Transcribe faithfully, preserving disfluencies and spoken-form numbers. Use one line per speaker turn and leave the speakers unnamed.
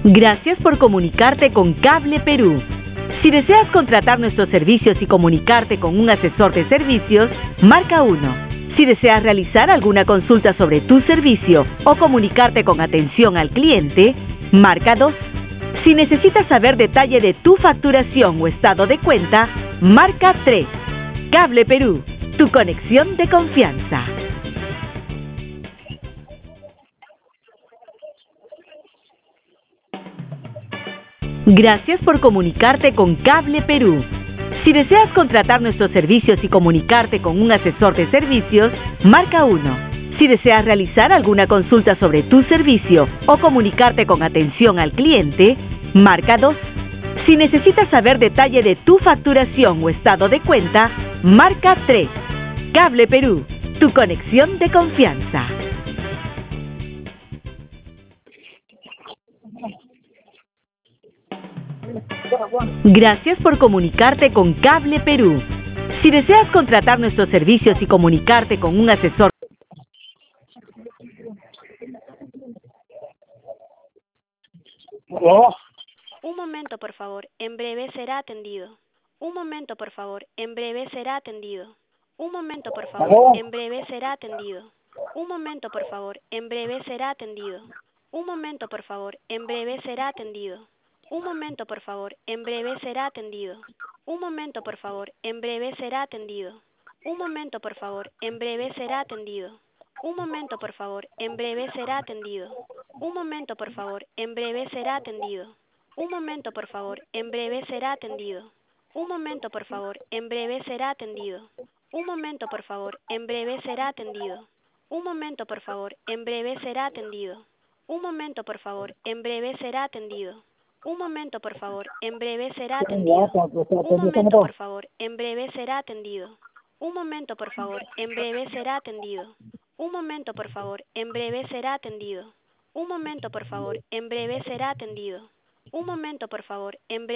Gracias por comunicarte con Cable Perú. Si deseas contratar nuestros servicios y comunicarte con un asesor de servicios, marca uno. Si deseas realizar alguna consulta sobre tu servicio o comunicarte con atención al cliente, marca dos. Si necesitas saber detalle de tu facturación o estado de cuenta, marca tres. Cable Perú, tu conexión de confianza. Gracias por comunicarte con Cable Perú. Si deseas contratar nuestros servicios y comunicarte con un asesor de servicios, marca uno. Si deseas realizar alguna consulta sobre tu servicio o comunicarte con atención al cliente, marca dos. Si necesitas saber detalle de tu facturación o estado de cuenta, marca tres. Cable Perú, tu conexión de confianza. Gracias por comunicarte con Cable Perú. Si deseas contratar nuestros servicios y comunicarte con un asesor.
¿Aló?
Un momento, por favor. En breve será atendido. Un momento, por favor. En breve será atendido. Un momento, por favor.
¿Aló?
En breve será atendido. Un momento, por favor. En breve será atendido. Un momento, por favor. En breve será atendido. Un momento, por favor. En breve será atendido. Un momento, por favor. En breve será atendido. Un momento, por favor. En breve será atendido. Un momento, por favor. En breve será atendido. Un momento, por favor. En breve será atendido. Un momento, por favor. En breve será atendido. Un momento, por favor. En breve será atendido. Un momento, por favor. En breve será atendido. Un momento, por favor. En breve será atendido. Un momento, por favor. En breve será atendido. Un momento, por favor. En breve será atendido. Un momento, por favor. En breve será atendido. Un momento, por favor. En breve será atendido. Un momento, por favor. En breve será atendido. Un momento, por favor. En breve será atendido. Un momento, por favor. En breve